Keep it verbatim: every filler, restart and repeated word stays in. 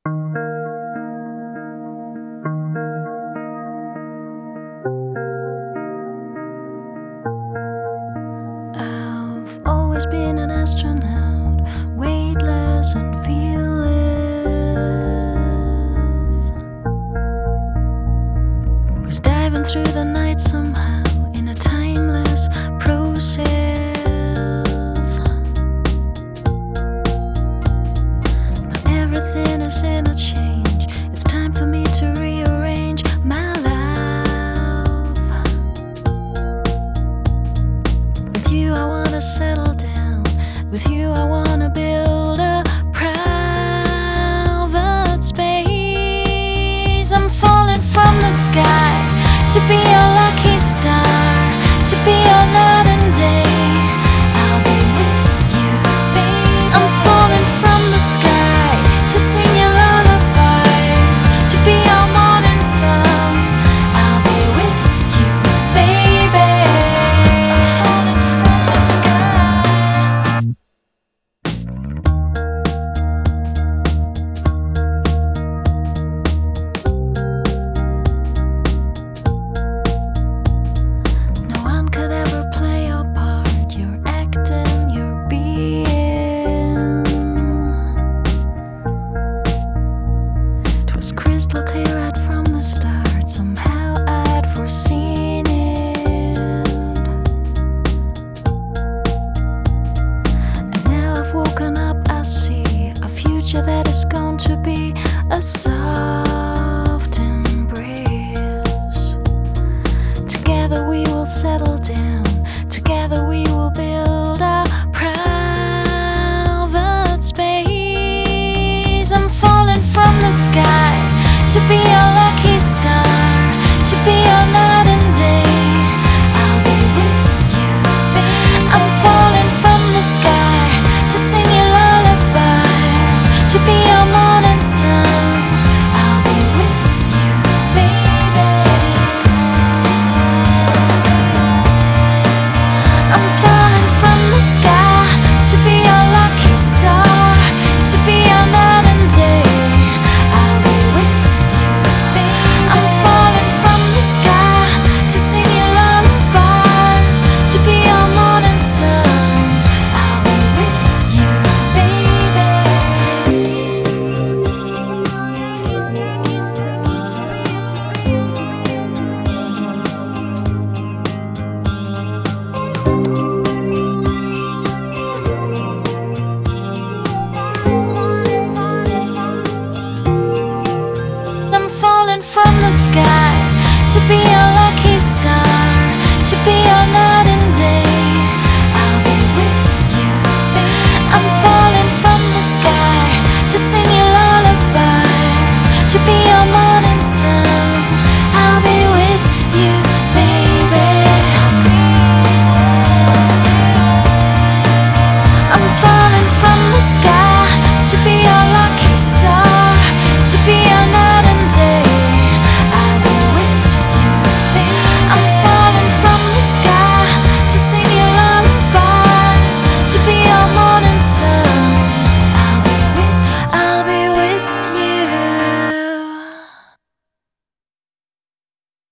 I've always been an astronaut, weightless and fearless. Was diving through the night somehow in a timeless process. Now everything is in a change. It's time for me to rearrange my life. With you I wanna settle down. With you I wanna build a private space. I'm falling from the sky to be your lucky star, to be your night and day. I'll be with you, babe. I'm falling from the sky to sing your lullabies, to be your morning sun. I'll be with you, baby. I'm falling from the No one could ever play your part. You're acting, you're being. It was crystal clear right from the start. Somehow I'd foreseen it. And now I've woken up, I see a future that is going to be a song.